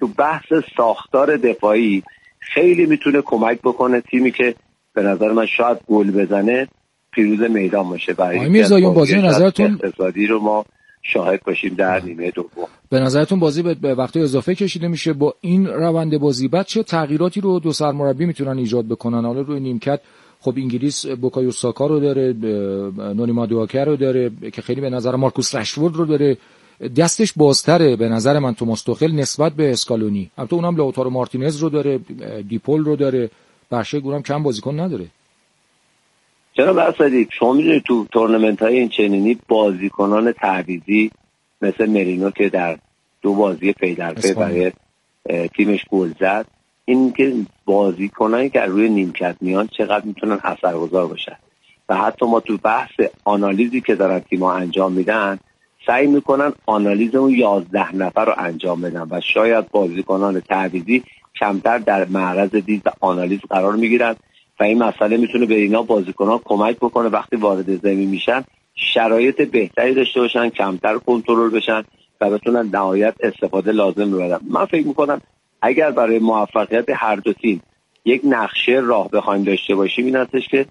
تو بحث ساختار دفاعی خیلی میتونه کمک بکنه تیمی که به نظر من شاید گل بزنه پیروز میدان باشه. برای میرزاییان بازی نظرتون اقتصادی رو ما شاهد باشیم در نیمه دوم. به نظرتون بازی به وقت اضافه کشیده میشه با این روند بازی؟ بعد چه تغییراتی رو دو سرمربی میتونن ایجاد بکنن؟ حالا روی نیمکت خب انگلیس بوکایو ساکا رو داره، نونی مادواکر رو داره که خیلی به نظر مارکوس رشفورد رو داره، دستش بازتره به نظر من توماس توخل نسبت به اسکالونی. البته اونم لاوتارو مارتینز رو داره، دیپول رو داره، بخشه گورم کم بازیکن نداره. جناب اسدی شما میدونید تو تورنمنت‌های این چنینی بازیکنان تعویضی مثل مرینو که در 2 بازی پی در پی برای تیمش گل زد، این که بازیکنایی که روی نیمکت میان چقدر میتونن اثرگذار باشن و حتی ما تو بحث آنالیزی که دارن تیم‌ها انجام میدن سعی میکنن آنالیز اون 11 نفر رو انجام بدن و شاید بازیکنان تعویضی کمتر در معرض دید و آنالیز قرار میگیرن و این مسئله میتونه به اینا بازیکنان کمک بکنه وقتی وارد زمین میشن شرایط بهتری داشته باشن، کمتر کنترل بشن و بتونن نهایت استفاده لازم رو بدن. من فکر میکنم اگر برای موفقیت هر دو تیم یک نقشه راه بخوایم داشته باشیم این هستش که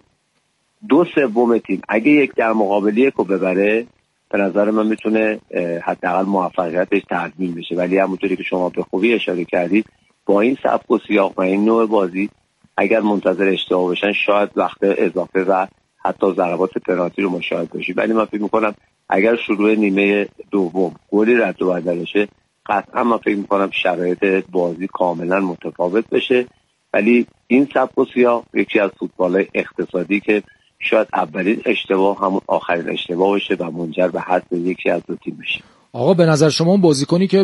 2/3 تیم اگه یک در مقابل یک رو ببره به نظر من میتونه حداقل موفقیتش تضمین بشه. ولی همونطوری که شما به خوبی اشاره کردید با این سبک و سیاق و این نوع بازی اگر منتظر اشتباه باشن شاید وقت اضافه و حتی ضربات پنالتی رو مشاهده باشیم. ولی من فکر میکنم اگر شروع نیمه دوم گلی رد و بدل بشه قطعا من فکر میکنم شرایط بازی کاملا متفاوت بشه. ولی این سبک و سیاق یکی از فوتبال‌های اقتصادی که شاید اولین اشتباه همون آخرین اشتباه باشه و منجر به حذف یکی از دو تیم بشه. آقا به نظر شما اون بازیکنی که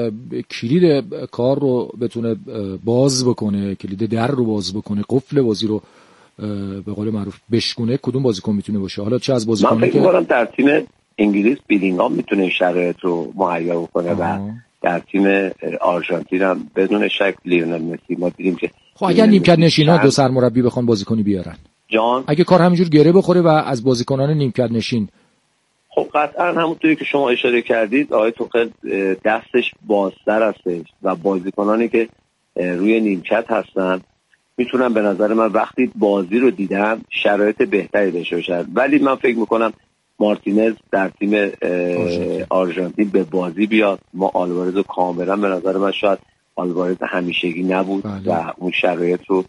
کلید کار رو بتونه باز بکنه، کلید در رو باز بکنه، قفل بازی رو به قول معروف بشکونه، کدوم بازیکن میتونه باشه؟ حالا چه از بازیکنی من فکر می‌کنم در تیم انگلیس بیلینگام میتونه شرایط رو مهیا بکنه و در تیم آرژانتین هم بدون شک لیونل مسی. ما دیدیم که خب اگر نیمکت نشینا دو سرمربی بخوان بازیکنی بیارن جان، اگه کار همینجور گره بخوره و از بازیکنان نیمکت نشین، خب قطعا همونطوری که شما اشاره کردید آقای توخل دستش بازتر هستش و بازیکنانی که روی نیمکت هستن میتونن به نظر من وقتی بازی رو دیدن شرایط بهتری داشته باشن. ولی من فکر میکنم مارتینز در تیم آرژانتین به بازی بیاد. ما آلوارز رو کاملا به نظر من شاید آلوارز همیشگی نبود و اون شرایط رو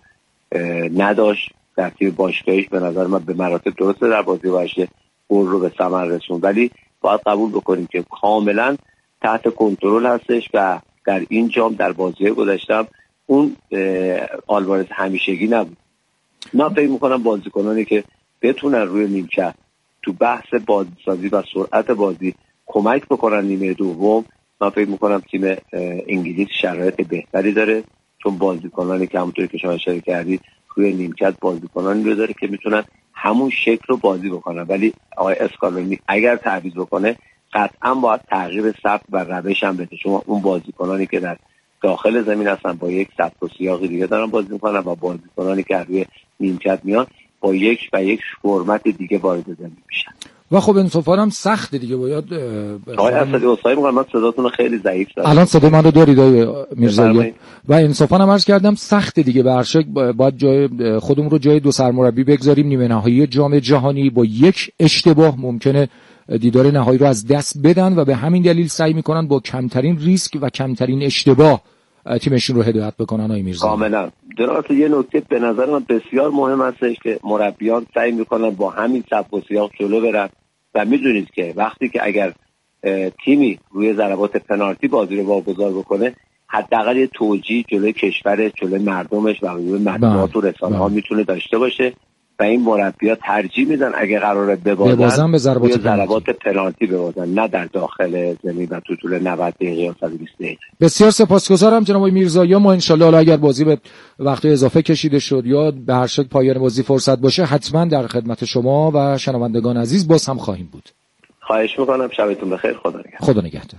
نداشت در تیم باشگاهیش. به نظر من به مراتب درسته در بازی باشه گل رو به ثمر رسوند ولی باید قبول بکنیم که کاملا تحت کنترل هستش و در این جام در بازی گذشته اون آلوارز همیشگی نبود. من فکر میکنم بازیکنانی که بتونن روی نیمکت تو بحث بازیسازی و سرعت بازی کمک بکنن نیمه دوم، من فکر میکنم تیم انگلیس شرایط بهتری داره چون بازیکنانی که همونطوری که شما اشاره کردید روی نیمکت بازیکنانی رو داره که میتونن همون شکل رو بازی بکنن. ولی آقای اسکالونی اگر تعویض بکنه قطعا باید تغییر سبک و روش هم بده. شما اون بازیکنانی که در داخل زمین هستن با یک سبک و سیاق دیگه دارن بازی میکنن و بازیکنانی که روی نیمکت میان با یک فرمت دیگه وارد زمین میشن و خب انصافا هم سخته دیگه. باید آقای اسدی اصلاحی میگم من صداتون خیلی ضعیف دارم. الان صدای من رو دارید آقای میرزایی؟ و انصافا هم عرض کردم سخته دیگه. به هر شکل باید جای خودمون رو جای دو سرمربی بگذاریم. نیمه نهایی جام جهانی با یک اشتباه ممکنه دیدار نهایی رو از دست بدن و به همین دلیل سعی میکنن با کمترین ریسک و کمترین اشتباه تیمشون رو هدایت بکنن. آقای میرزایی کاملا درست. یه نکته به نظر من بسیار مهم هستش که مربیان سعی میکنن با همین سبک و سیاق جلو برن و میدونید که وقتی که اگر تیمی روی ضربات پنالتی بازی رو واگذار بکنه حداقل یه توجیه جلوی کشورش، جلوی مردمش و جلوی مطبوعات و رسانه‌ها میتونه داشته باشه و این مربی‌ها ترجیح میدن اگه قراره ببازن به ضربات پنالتی ببازن نه در داخل زمین و تو طول 90 دقیقه یا 120 دقیقه. بسیار سپاسگزارم جناب میرزایی. ما انشالله حالا اگر بازی به وقت اضافه کشیده شد یا به هر شکل پایان بازی فرصت باشه حتما در خدمت شما و شنوندگان عزیز باز هم خواهیم بود. خواهش میکنم. شبتون بخیر. خدا نگهدار. خدا نگهدار.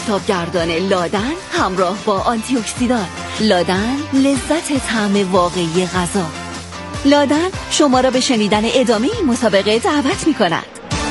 آفتابگردان لادن همراه با آنتی اکسیدان. لادن، لذت طعم واقعی غذا. لادن شما را به شنیدن ادامه این مسابقه دعوت می‌کند.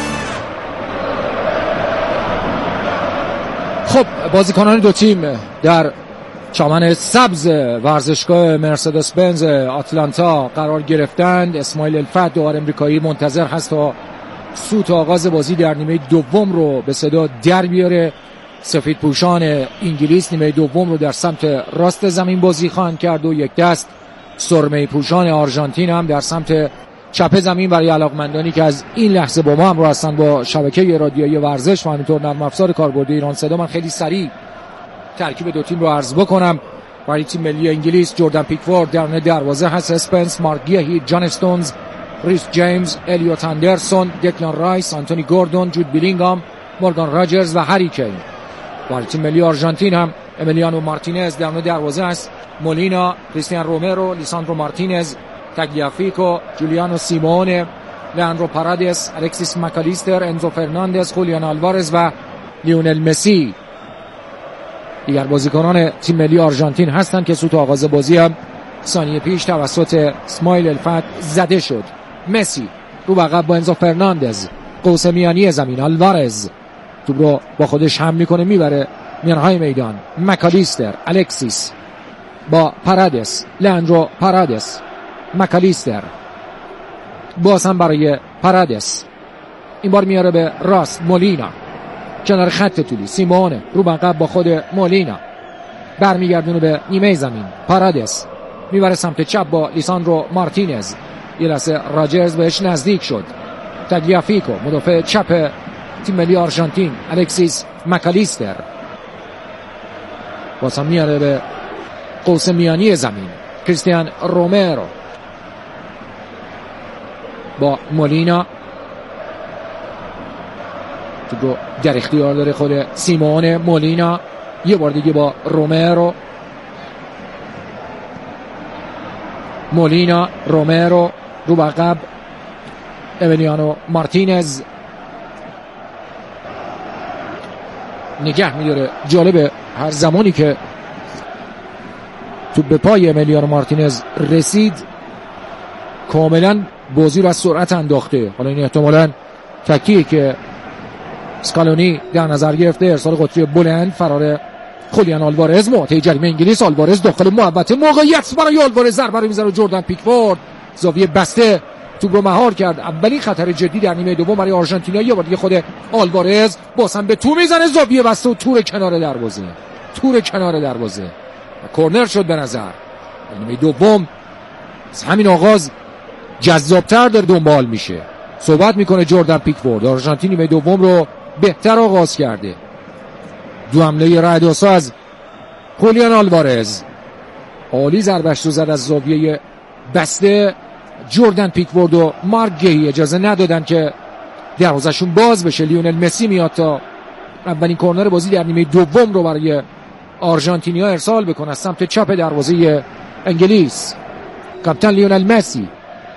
خب بازیکنان دو تیم در چمن سبز ورزشگاه مرسدس بنز آتلانتا قرار گرفتند. اسماعیل الفت دوار امریکایی منتظر هست تا سوت آغاز بازی در نیمه دوم رو به صدا در بیاره. سفید پوشان انگلیس نیمه دوم رو در سمت راست زمین بازی خواهند کرد و یک دست سرمه پوشان آرژانتین هم در سمت چپ زمین. برای علاقمندانی که از این لحظه با ما هم رو هستن با شبکه رادیویی ورزش و همینطور نرم افزار کاربردی ایران صدا، من خیلی سریع ترکیب دو تیم رو عرض بکنم. برای تیم ملی انگلیس جردن پیکفورد درون دروازه هست، اسپنس، مارک گیهی، جان استونز، ریس جیمز، الیوت اندرسون، دکلان رایس، آنتونی گوردون، جود بیلینگام، مورگان راجرز و هری کین. برای تیم ملی آرژانتین هم امیلیانو مارتینز درون دروازه است، مولینا، کریستیان رومرو، لیساندرو مارتینز، تاگلیافیکو، جولیانو سیمونه، لئاندرو پارادیس، الکسیس مکالیستر، انزو فرناندز، خولیان آلوارز و لیونل مسی دیگر بازیکنان تیم ملی آرژانتین هستند که سوت آغاز بازی هم ثانیه پیش توسط اسماعیل الفت زده شد. مسی رو عقب با انزو فرناندز، قوس میانی زمین آلوارز توپ رو با خودش حمل میکنه میبره میانهای میدان. مکالیستر، الکسیس با پارادیس، لئاندرو پارادیس، مکالیستر باز هم برای پارادیس، این بار میاره به راست، مولینا کنار خط طولی، سیمونه رو عقب با خود مولینا برمیگردونه به نیمه زمین. پارادیس میبره سمت چپ با لیساندرو مارتینز، یه لحظه راجرز بهش نزدیک شد. تاگلیافیکو مدافع چپ تیم ملی آرژانتین، الکسیس مکالیستر باز هم میاره به قوس میانی زمین. کریستیان رومرو با مولینا تو در اختیار داره خود سیمون. مولینا یه بار دیگه با رومرو، مولینا، رومرو رو عقب، امیلیانو مارتینز نگه میداره. جالبه هر زمانی که تو به پای امیلیانو مارتینز رسید کاملا بازی رو از سرعت انداخته. حالا این احتمالاً تکیه که اسکالونی در نظر گرفته. ارسال قطری بلند فرار خولیان آلوارز، محوطه جریمه انگلیس. آلوارز داخل محوطه، موقعیت برای آلوارز، ضربه رو میزنه جردن پیکفورد، زاویه بسته توپ رو مهار کرد. اولین خطر جدی در نیمه دوم برای آرژانتینیا. یه بار دیگه خود آلوارز بازم به تو میزنه، زاویه بسته و تور کنار دروازه، کورنر شد به نظر. نیمه دوم از همین آغاز جذابتر در دنبال میشه. صحبت میکنه جردن پیکفورد. آرژانتین نیمه دوم رو بهتر آغاز کرده. دو حمله رعدآسا از خولیان آلوارز، عالی ضربش رو زد از زاویه بسته. جردن پیکفورد و مارک گیهی اجازه ندادن که دروازه‌شون باز بشه. لیونل مسی میاد تا اولین کورنر بازی در نیمه دوم رو برای آرژانتینیا ارسال بکنه از سمت چپ دروازه انگلیس. کاپیتان لیونل مسی.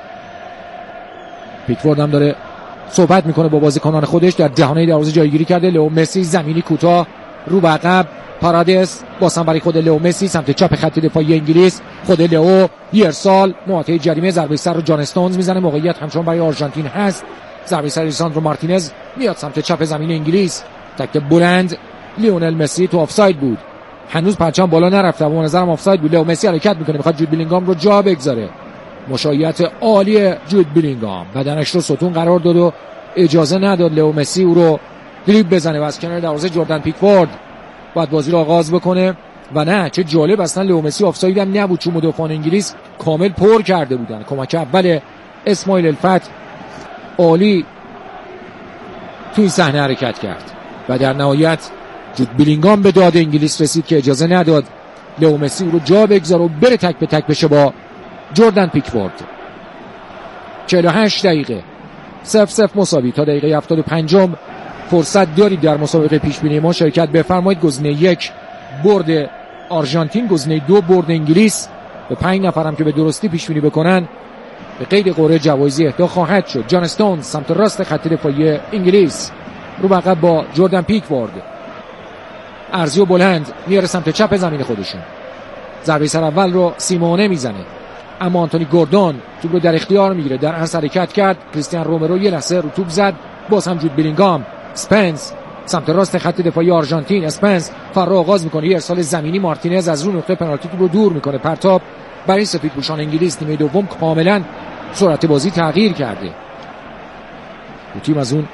پیکفورد هم داره صحبت میکنه با بازیکنان خودش. در دهانه دروازه جایگیری کرده لئو مسی، زمینی کوتاه رو به عقب. پارادیس بازم برای خود لئو مسی سمت چپ خط دفاعی انگلیس. خود لئو یه ارسال، محوطه جریمه، ضربه سر رو جان استونز میزنه. موقعیت همچنان برای آرژانتین هست. ضربه سر لیساندرو مارتینز میاد سمت چپ زمین انگلیس. تکل بلند، لیونل مسی تو آفساید بود، هنوز پرچم بالا نرفته، به نظرم آفساید بود. لئو مسی حرکت میکنه، میخواد جود بیلینگام رو جا بگذاره. مشایعت عالی جود بیلینگام، بدنش رو ستون قرار داد و اجازه نداد لئو مسی او رو دریبل بزنه و از کنار دروازه جردن پیکفورد باید بازی رو آغاز بکنه. و نه چه جالب، اصلا لئو مسی آفساید هم نبود چون مدافعان انگلیس کامل پر کرده بودن. کمک اول اسماعیل الفت عالی توی صحنه حرکت کرد و در نهایت جود بیلینگام به داد انگلیس رسید که اجازه نداد لئو مسی او رو جا بگذاره و بره تک به تک بشه با جردن پیکفورد. 48 دقیقه 0-0 مساوی. تا دقیقه 75 فرصت دارید در مسابقه پیش بینی ما شرکت بفرمایید. گزینه 1 برد آرژانتین، گزینه 2 برد انگلیس. به 5 نفرم که به درستی پیش بینی بکنن به قید قرعه جوایزی اهدا خواهد شد. جان استونز سمت راست خط دفاعی انگلیس رو عقب با جردن پیکفورد. ارزی و بلند میاره سمت چپ زمین خودشون. ضربه سر اول رو سیمونه میزنه، اما آنتونی گوردون توپ رو در اختیار میگیره. در عرض حرکت کرد کریستیان رومرو، یه لحظه رو توپ زد، باز هم جود بیلینگام. اسپنس سمت راست خط دفاعی آرژانتین. اسپنس فرار آغاز میکنه، یه ارسال زمینی. مارتینز از رو نقطه پنالتی توپ رو دور میکنه. پرتاب برای سفیدپوشان انگلیس. نیمه دوم کاملا سرعت بازی تغییر کرده. دو تیم از اون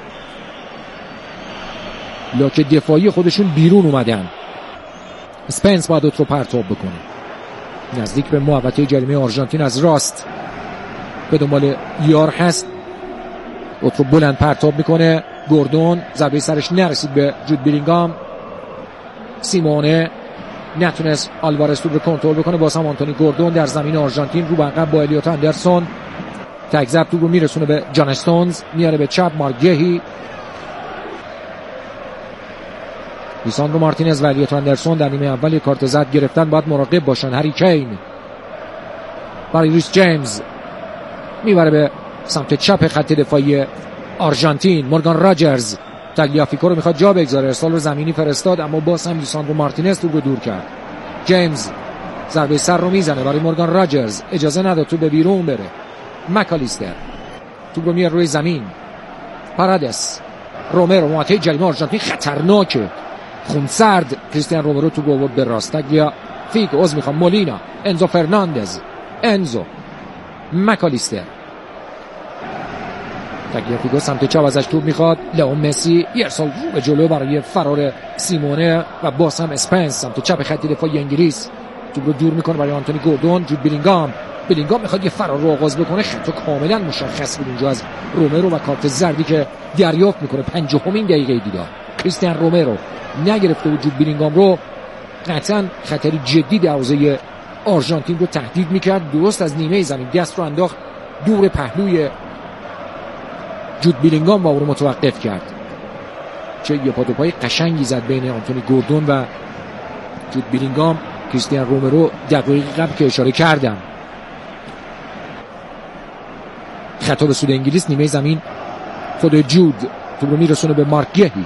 لاک دفاعی خودشون بیرون اومدن. اسپنس باید رو پرتاب بکنه نزدیک به محوطه جریمه آرژانتین. از راست به دنبال یار هست، رو بلند پرتاب میکنه. گوردون ضربه سرش نرسید به جود بیلینگام. سیمونه نتونست آلوارز توپ رو کنترل بکنه. باز هم آنتونی گوردون در زمین آرژانتین رو به عقب با الیوت اندرسون. تک ضرب توپ رو میرسونه به جان استونز، میاره به چپ مارگهی. لیساندرو مارتینز و الیوت اندرسون در نیمه اول کارت زرد گرفتن، باید مراقب باشن. هری کین برای ریس جیمز میبره به سمت چپ خط دفاعی آرژانتین. مورگان راجرز تاگلیافیکو رو میخواد جا بگذاره، ارسال رو زمینی فرستاد، اما باز هم لیساندرو مارتینز توپ رو دور کرد. جیمز ضربه سر رو میزنه برای مورگان راجرز، اجازه نداد توپ به بیرون بره. مکالیستر توپ رو میاره روی زمین. پارادس، رومرو محوطه جریمه آرژانتین خطرناکه، خونسرد. کریستیان رومرو توپ رو آورد به راست. تاگلیافیکو مولینا، انزو فرناندز، انزو مکالیستر. تاگلیافیکو سمت چپ ازش توپ میخواد. لئو مسی یه ارسال رو به جلو برای فرار سیمونه و باز هم اسپنس سمت چپ خط دفاعی انگلیس توپ رو دور میکنه برای آنتونی گوردون. جود بیلینگام میخواد یه فرار رو آغاز بکنه، خطا کاملا مشخص بود اونجا از رومرو و کارت زردی که دریافت میکنه 50مین دقیقه دیدار. کریستیان رومرو نگرفته بود جود بیلینگام رو، قطعا خطری جدی دروازه آرژانتین رو تهدید میکرد. درست از نیمه زمین دست رو انداخت دور پهلوی جود بیلینگام و او رو متوقف کرد. چه یه پای قشنگی زد بین آنتونی گوردون و جود بیلینگام. کریستیان رومرو دقایق قبل که اشاره کردم خطا به سود انگلیس. نیمه زمین خود جود توپ رو میرسونه به مارک گهی،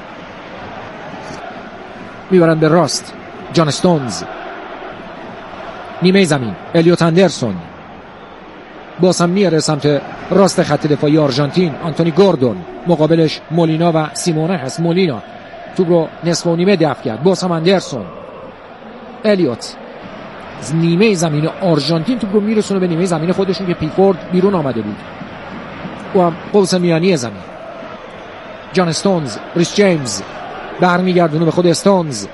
میبرن به راست. جان استونز نیمه زمین. الیوت اندرسون باز هم میاره سمت راست خط دفاعی آرژانتین. آنتونی گوردون مقابلش مولینا و سیمونه هست. مولینا توپ رو نصف و نیمه دفع کرد. باز هم اندرسون. الیوت از نیمه زمین آرژانتین توپ رو میرسونه به نیمه زمین خودشون که پیکفورد بیرون آمده بود. و هم قوس میانی زمین. جان استونز، ریس جیمز برمیگردونه به خود استونز.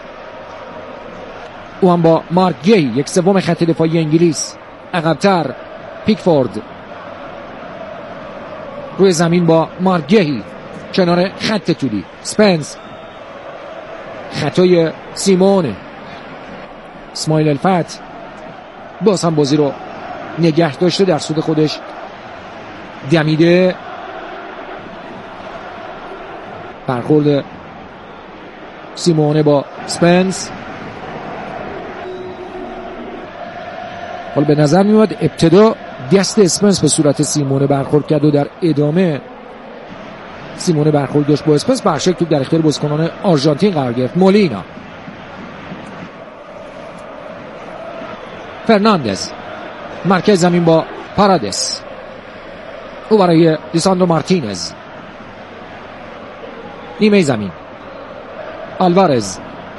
او هم با مارک گی، یک سوم خط دفاعی انگلیس، عقب‌تر. پیکفورد روی زمین با مارک گی کنار خط طولی. سپنس خطای سیمونه. اسماعیل الفت باز هم بازی رو نگه داشته، در سود خودش دمیده. برخورد سیمونه با سپنس. حالا به نظر میومد ابتدا دست اسپنس به صورت سیمونه برخورد کرد و در ادامه سیمونه برخورد داشت با اسپنس. برشک توپ در اختیار بازیکنان آرژانتین قرار گرفت. مولینا، فرناندز مرکز زمین با پارادس. او برای لیساندرو مارتینز. نیمه زمین آلوارز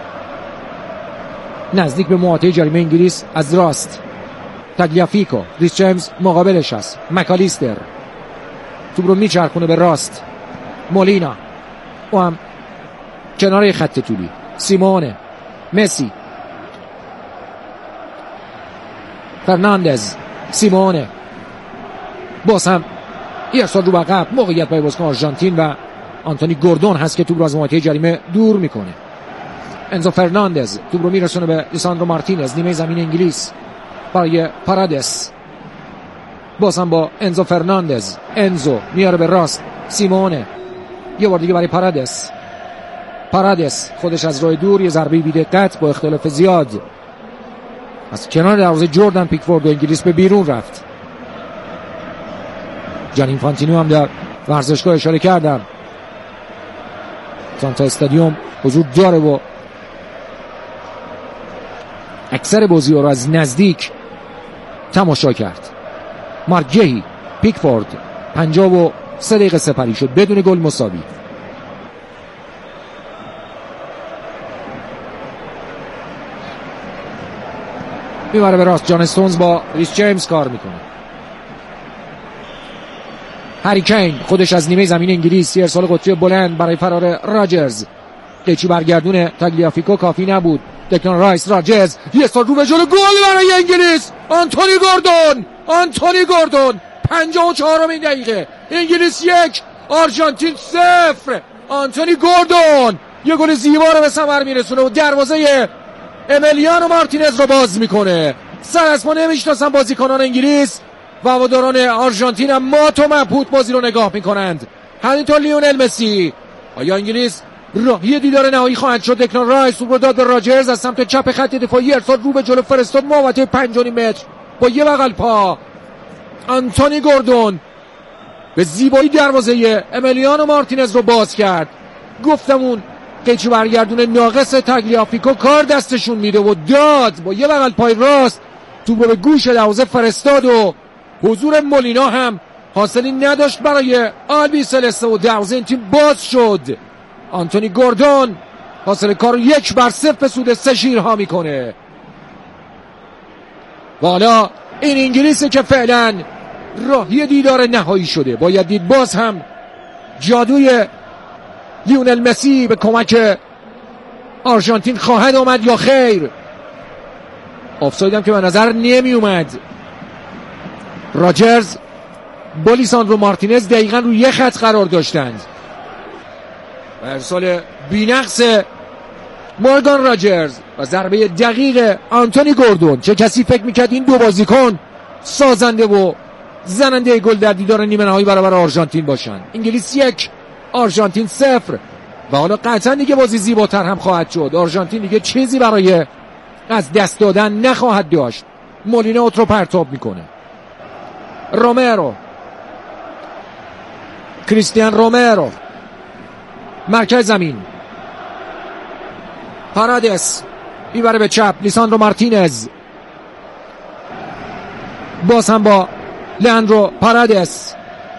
نزدیک به محوطه جریمه انگلیس از راست. تاگلیافیکو، ریس جیمز مقابلش است. مکالیستر توپ رو میچرخونه به راست. مولینا او هم کنار خط طولی. سیمونه، مسی، فرناندز، سیمونه باز هم ارسال رو به عقب. موقعیت برای بازیکن آرژانتین و آنتونی گوردون هست که توپ رو از محوطه جریمه دور میکنه. انزو فرناندز توپ رو میرسونه به لیساندرو مارتینز. نیمه زمین انگلیس برای پارادس. باز هم با انزو فرناندز. انزو میاره به راست. سیمونه یه بار دیگه برای پارادس. پارادس خودش از راه دور یه ضربه بی‌دقت با اختلاف زیاد از کنار دروازه جردن پیکفورد و انگلیس به بیرون رفت. جان اینفانتینو هم در ورزشگاه اشاره کردم، سانتا استادیوم حضور داره و اکثر بازی‌ها رو از نزدیک تماشا کرد. مارگهی، پیکفورد، 53 دقیقه سپری شد بدون گل مساوی. میبره به راست، جان استونز با ریس جیمز کار میکنه. هری کین خودش از نیمه زمین انگلیس، ارسال قطری بلند برای فرار راجرز. قیچی برگردون تاگلیافیکو کافی نبود. دکلان رایس، راجرز، یه سال رو به جلو، گل برای انگلیس. آنتونی گوردون 54 دقیقه، انگلیس 1 آرژانتین 0. آنتونی گوردون یه گل زیبا رو به ثمر میرسونه و دروازه امیلیانو مارتینز رو باز میکنه. سر از ما نمیشناسن بازیکنان انگلیس و هواداران آرژانتین هم مات و مبهوت بازی رو نگاه میکنند. همینطور لیونل مسی. آیا انگلیس راهی دیدار نهایی خواهد شد؟ دکلان رایس رو داد به راجرز، از سمت چپ خط دفاعی ارسال رو به جلو فرستاد محوطه 5.5 متر با یه بغل پا. آنتونی گوردون به زیبایی دروازه امیلیانو مارتینز رو باز کرد. گفتمون قیچی برگردون ناقص تاگلیافیکو کار دستشون میده و داد با یه بغل پای راست توپ رو به گوش دروازه فرستاد و حضور مولینا هم حاصلی نداشت برای آلبی سلسته و دروازه این تیم باز شد. آنتونی گوردون حاصل کار 1-0 به سود 3 شیرها میکنه. و حالا این انگلیسه که فعلا راهی دیدار نهایی شده. باید دید باز هم جادوی لیونل مسی به کمک آرژانتین خواهد آمد یا خیر. آفساید هم که به نظر نمی اومد. راجرز با لیساندرو مارتینز دقیقا روی یه خط قرار داشتند. ارسال بی‌نقص مورگان راجرز و ضربه دقیق آنتونی گوردون. چه کسی فکر میکرد این دو بازیکن سازنده و زننده گل در دیدار نیمه نهایی برابر آرژانتین باشن. انگلیس 1 آرژانتین 0 و حالا قطعا دیگه بازی زیباتر هم خواهد شد. آرژانتین دیگه چیزی برای از دست دادن نخواهد داشت. مولینا اوت رو پرتاب میکنه. رومرو، کریستیان رومرو، مرکز زمین. پارادس میبره به چپ، لیساندرو مارتینز باز هم با لیاندرو پارادس،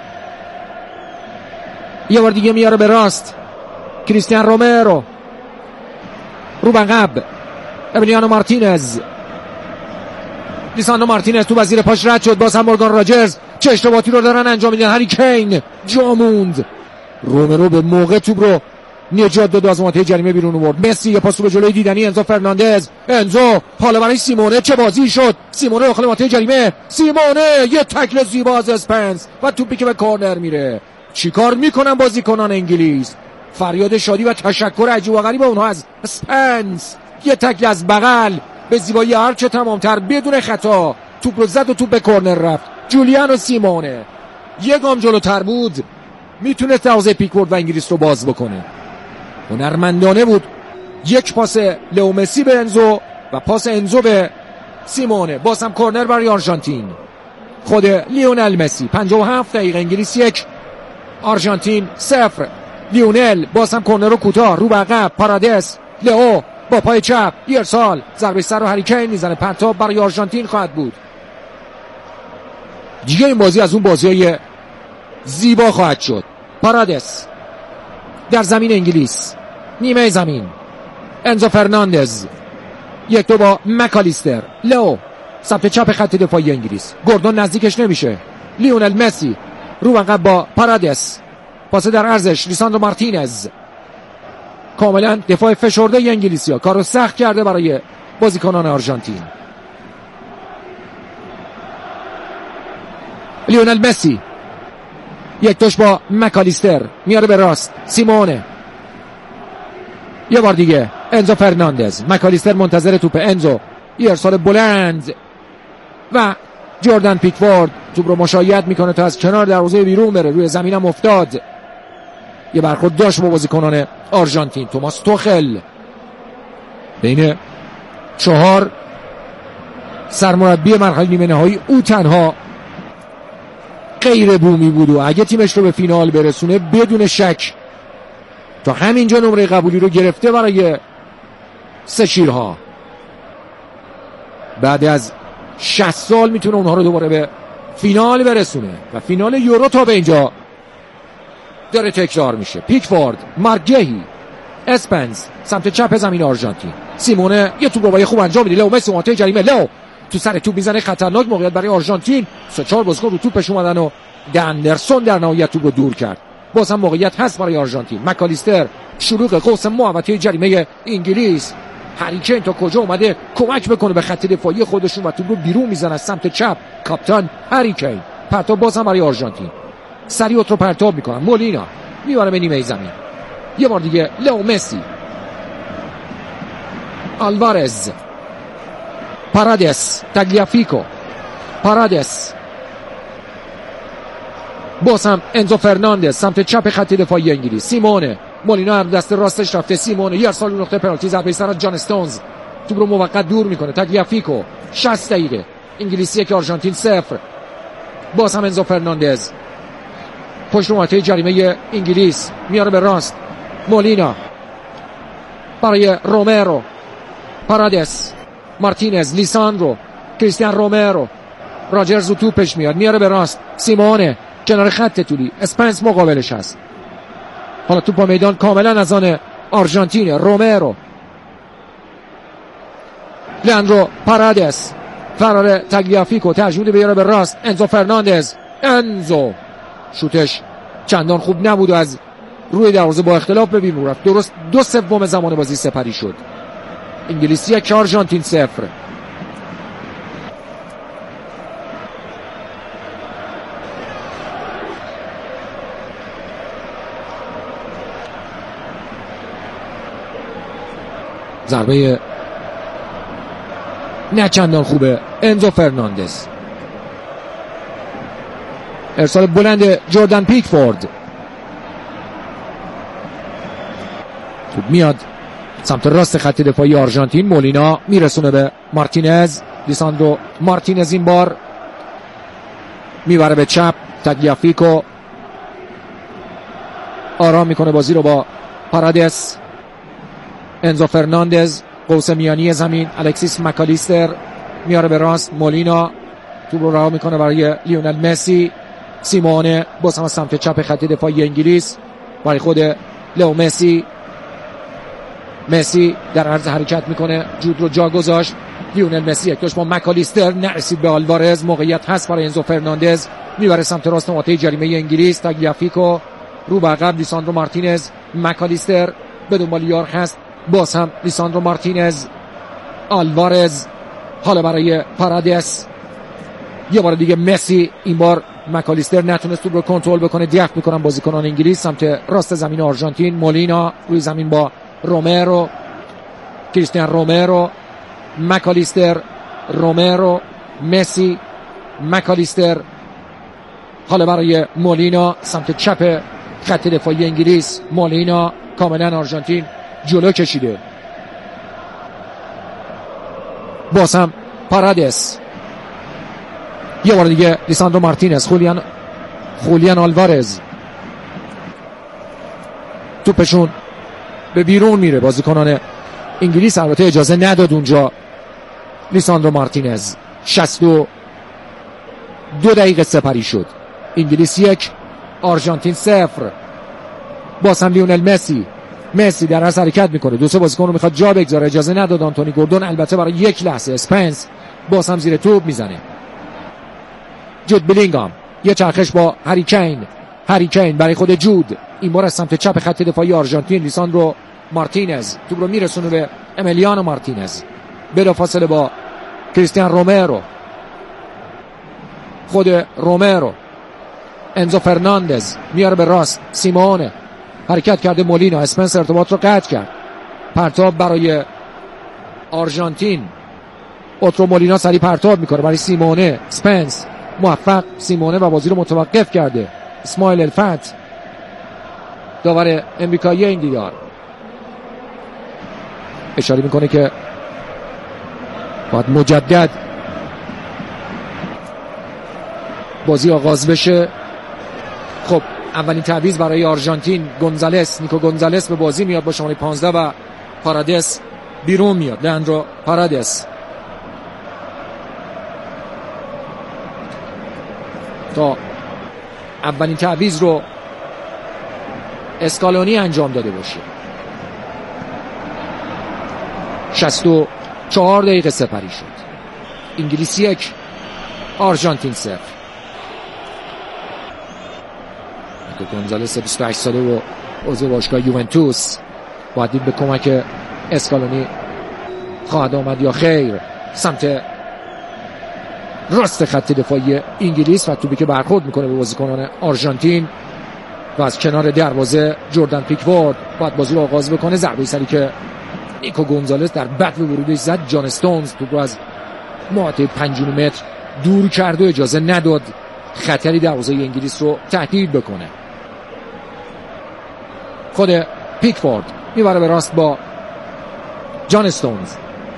یه بار دیگه میاره به راست، کریستیان رومرو رو به عقب، امیلیانو مارتینز، لیساندرو مارتینز تو وزیر پاش رد شد، باز هم مورگان راجرز. چه اشتباهاتی رو دارن انجام میدن. هری کین جا موند. رومرو به موقع توپ رو نجات داد، از منطقه جریمه بیرون آورد. مسی یه پاس رو به جلوی دیدنی انزو فرناندز. انزو حالا برای سیمونه، چه بازی شد. سیمونه داخل منطقه جریمه، سیمونه یه تکل زیبا از اسپنس و توپی که به کورنر میره. چیکار میکنن بازیکنان انگلیس؟ فریاد شادی و تشکر عجیب و غریب اونها از اسپنس. یه تکل از بغل به زیبایی هرچه تمامتر بدون خطا توپ رو زد و توپ به کورنر رفت. جولیانو سیمونه یه گام جلوتر بود، میتونه دروازه پیکفورد و انگلیس رو باز بکنه. هنرمندانه بود. یک پاس لئو مسی به انزو و پاس انزو به سیمونه. باز هم کورنر برای آرژانتین. خود لیونل مسی. 57 دقیقه، انگلیس 1 آرژانتین 0. لیونل باز هم کورنر رو کوتاه رو به عقب. پارادس، لئو با پای چپ، ارسال، ضربه سر رو هری کین میزنه. پرتاب برای آرژانتین خواهد بود. دیگه این بازی از اون بازیای زیبا خواهد شد. پارادس در زمین انگلیس، نیمه زمین، انزو فرناندز 1-2 با مکالیستر. لئو سمت چپ خط دفاعی انگلیس، گوردون نزدیکش نمیشه. لیونل مسی رو عقب با پارادس، پاس در عرضش لیساندرو مارتینز. کاملا دفاع فشرده انگلیسی‌ها کارو سخت کرده برای بازیکنان آرژانتین. لیونل مسی 1-2 با مکالیستر میاره به راست. سیمونه یه بار دیگه، انزو فرناندز، مکالیستر منتظر توپ. انزو یه ارسال بلند و جردن پیکفورد توپ رو مشایعت میکنه تا از کنار دروازه بیرون بره. روی زمینم افتاد. یه برخورد داشت با بازیکنان آرژانتین. توماس توخل بین 4 سرمربی مرحله نیمه نهایی او تنها غیر بومی بود و اگه تیمش رو به فینال برسونه بدون شک تا همینجا نمره قبولی رو گرفته برای 3 شیرها. بعد از 60 سال میتونه اونها رو دوباره به فینال برسونه و فینال یورو تا به اینجا داره تکرار میشه. پیکفورد، مارگهی، اسپنز سمت چپ زمین آرژانتین. سیمونه یه توپ رو خوب انجام میده. لئو مسی منطقه جریمه، لئو تو سر توپ میزنه، خطرناک موقعیت برای آرژانتین. 3-4 بازیکن رو توپش اومدن و دندرسون در نهایت توپ رو دور کرد. باز هم موقعیت هست برای آرژانتین. مکالیستر شروع قوس محوطه جریمه انگلیس. هری کین تا کجا اومده کمک بکنه به خط دفاعی خودشون و توپ رو بیرون میزنه از سمت چپ. کاپیتان هری کین پرتاب باز هم برای آرژانتین. سریع رو پرتاب میکنن. مولینا میبره به نیمه زمین. یه بار دیگه لئو مسی، آلوارز، پارادس، تاگلیافیکو، پارادس، باز هم انزو فرناندز سمت چپ خط دفاعی انگلیس. سیمونه، مولینا دست راستش رفته. سیمونه یه ارسال نقطه پنالتی، ضربه سر از جان استونز، توپ رو موقت دور میکنه. تاگلیافیکو 60 دقیقه انگلیسی که آرژانتین 0. باز هم انزو فرناندز پشت محوطه جریمه انگلیس میاره به راست. مولینا برای رومرو، پارادس، مارتینز، لیساندرو، کریستیان رومرو، راجرز توپش میاد میاره به راست. سیمونه کنار خط طولی، اسپنس مقابلش هست. حالا توپ با میدان کاملا از آن آرژانتینه. رومرو، لیاندرو پارادس، فرار تاگلیافیکو ترجمه بیاره به راست. انزو فرناندز، انزو شوتش چندان خوب نبود و از روی دروازه با اختلاف به بیرون رفت. درست 2/3 زمان بازی سپری شد. انگلیسی که آرژانتین 0. ضربه نه چندان خوبه انزو فرناندز. ارسال بلند جردن پیکفورد، توپ میاد سمت راست خط دفاعی آرژانتین. مولینا میرسونه به مارتینز. لیساندرو مارتینز این بار میبره به چپ. تاگلیافیکو آرام میکنه بازی رو با پارادس. انزو فرناندز قوس میانی زمین. الکسیس مکالیستر میاره به راست. مولینا توپ رو رها میکنه برای لیونل مسی. سیمونه باز هم سمت چپ خط دفاعی انگلیس برای خود لئو مسی. مسی در عرض حرکت میکنه، جود رو جا گذاشت. لیونل مسی یکیش با مکالیستر نرسید به آلوارز. موقعیت هست برای انزو فرناندز، میبره سمت راست محوطه جریمه انگلیس. تاگلیافیکو رو به عقب. لیساندرو مارتینز، مکالیستر به دنبال یار هست. باز هم لیساندرو مارتینز، آلوارز. حالا برای پارادس یه بار دیگه مسی. این بار مکالیستر نتونست توپ رو کنترل بکنه. دفع میکنن بازیکنان انگلیس سمت راست زمین آرژانتین. مولینا روی زمین با رومرو، کریستیان رومرو، مکالیستر، رومرو، مسی، مکالیستر. حالا برای مولینا سمت چپ خط دفاعی انگلیس. مولینا کاملا آرژانتین جلو کشیده. باز هم پارادس. یه بار دیگه لیساندرو مارتینز، خولیان آلوارز. توپشون به بیرون میره. بازیکنان انگلیس البته اجازه نداد اونجا. لیساندرو مارتینز 62 دقیقه سپری شد. انگلیس 1، آرژانتین 0. باز هم لیونل مسی در از حرکت میکنه. 2-3 بازیکن رو میخواد جا بگذاره، اجازه نداد آنتونی گوردون البته برای یک لحظه. اسپنس باز هم زیر توپ میزنه. جود بلینگام یه چرخش با هری کین برای خود جود. این بار از سمت چپ خط دفاعی آرژانتین. لیساندرو مارتینز توپ رو میرسونه به امیلیانو مارتینز. بلا فاصله با کریستیان رومرو، خود رومرو. انزو فرناندز میاره به راست. سیمونه حرکت کرده. مولینا، اسپنس ارتباط رو قطع کرد. پرتاب برای آرژانتین. اوترو مولینا سریع پرتاب میکنه برای سیمونه. اسپنس موفق. سیمونه و بازی رو متوقف کرده. اسماعیل الفت داور امریکایی این دیدار اشاره میکنه که باید مجدد بازی آغاز بشه. خب اولین تعویض برای آرژانتین نیکو گونزالس به بازی میاد با شماره 15 و پارادس بیرون میاد. لیاندرو پارادس تا اولین تعویض رو اسکالونی انجام داده باشه. 64 دقیقه سپری شد. انگلیس 1 آرژانتین 0. گونزالس 28 ساله و عضو باشگاه یوونتوس باید دید به کمک اسکالونی خواهد آمد یا خیر. سمت راست خط دفاعی انگلیس و توپی که برخورد میکنه به بازیکنان آرژانتین و از کنار دروازه جردن پیکفورد باید بازی رو آغاز بکنه. ضربه سری که نیکو گونزالس در بدو ورودش زد، جان استونز توپ رو از محوطه 5 متر دور کرد و اجازه نداد خطری دروازه انگلیس رو تهدید بکنه. خود پیکفورد میبره به راست با جان استونز.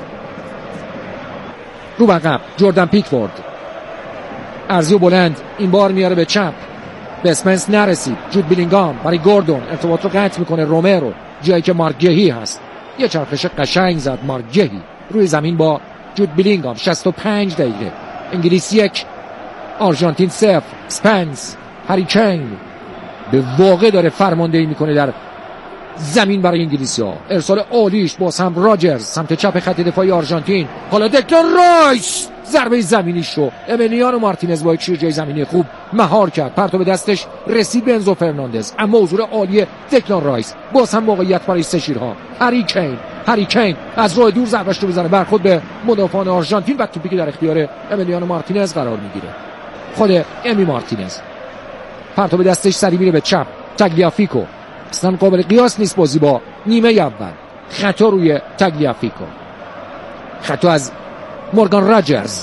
رو بقب جردن پیکفورد، ارزی و بلند این بار میاره به چپ، به اسپنس نرسید. جود بیلینگام برای گوردون ارتباط رو قطع میکنه. رومرو جایی که مارک گهی هست یه چرخش قشنگ زد مارک گهی روی زمین با جود بیلینگام. 65 دقیقه انگلیس 1 آرژانتین 0. اسپنس هری کین به واقع داره فرماندهی میکنه در زمین برای انگلیسی‌ها. ارسال عالیش باز هم راجرز سمت چپ خط دفاعی آرژانتین. حالا دکلان رایس ضربه زمینیش رو امیلیانو مارتینز با یک شیر جای زمینی خوب مهار کرد. پرتو به دستش رسید به انزو فرناندز، اما حضور عالی دکلان رایس باز هم موقعیت برای سه شیرها. هری کین از راه دور ضربه‌اش رو بزنه برخورد به مدافعان آرژانتین و توپی که در اختیار امیلیانو مارتینز قرار میگیره. خود امی مارتینز پرتو به دستش سری میره به چپ. تاگلیافیکو اصلا قابل قیاس نیست بازی با نیمه اول. خطا روی تاگلیافیکو، خطا از مورگان راجرز.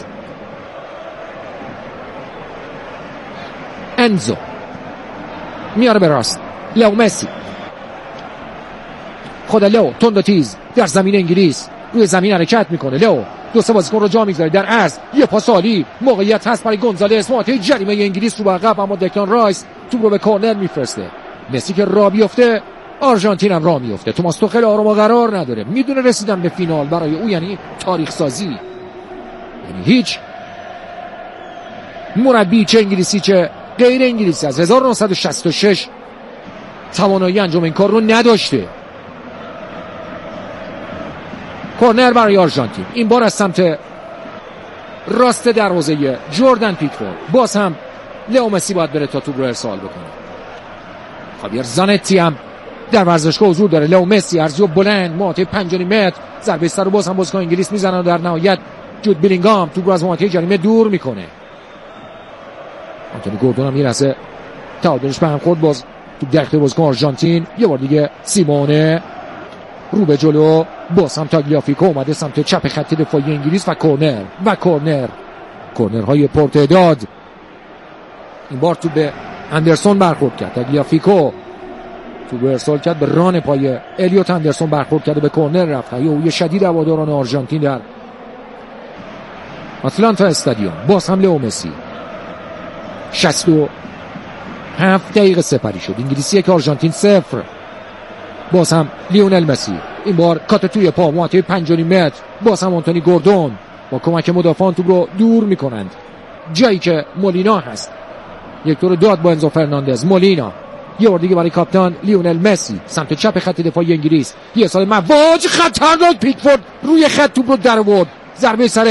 انزو میاره به راست. لئو مسی، خود لئو تند و تیز در زمین انگلیس روی زمین حرکت میکنه. لئو دو سه بازیکن رو جا میگذاره در عرض. یه پاس عالی، موقعیت هست برای گونزالس. محوطه جریمه انگلیس رو به عقب، اما دکلان رایس توپ رو به کورنر میفرسته. مسی که راه بیفته آرژانتین هم راه میفته. توماس توخل آروم و قرار نداره، میدونه رسیدن به فینال برای او یعنی تاریخ سازی، یعنی هیچ مربی چه انگلیسی چه غیر انگلیسی از 1966 توانایی انجام این کار رو نداشته. کورنر برای آرژانتین، این بار از سمت راست دروازه جردن پیکفورد. باز هم لئو مسی باید بره تا توپ رو ارسال بکنه. خابیر زانتی هم در ورزشگاه حضور داره. لئو مسی ارزی و بلند محوطه 5 متر ضربه سر رو باز هم بازیکن انگلیس میزنن و در نهایت جود بیلینگام توپ رو از محوطه جریمه دور میکنه. آنتونی گوردون هم میرسه تعادلش به هم خورد. باز توپ در اختیار بازیکن آرژانتین. یه بار دیگه سیمونه رو به جلو. باز هم تاگلیافیکو اومده سمت چپ خط دفاعی انگلیس و کورنرهای پرتعداد. این بار توپ به اندرسون برخورد کرد. تاگلیافیکو توپ ارسال کرد به ران پای الیوت اندرسون، برخورد کرد به کورنر رفت. یه شدید هواداران آرژانتین در آتلانتا استادیوم. باز هم لئو مسی. 67 دقیقه سپری شد. انگلیس 1 آرژانتین 0. باز هم لیونل مسی، این بار کات توی پا محوطه 5 متر. باز هم آنتونی گوردون با کمک مدافعان توپ رو دور میکنند جایی که مولینا هست. یک دور داد با انزو فرناندز. مولینا یه بار دیگه برای کاپیتان لیونل مسی سمت چپ خط دفاعی انگلیس. یه سال مواج خطرناک. پیکفورد روی خط توپ رو در آورد. ضربه سر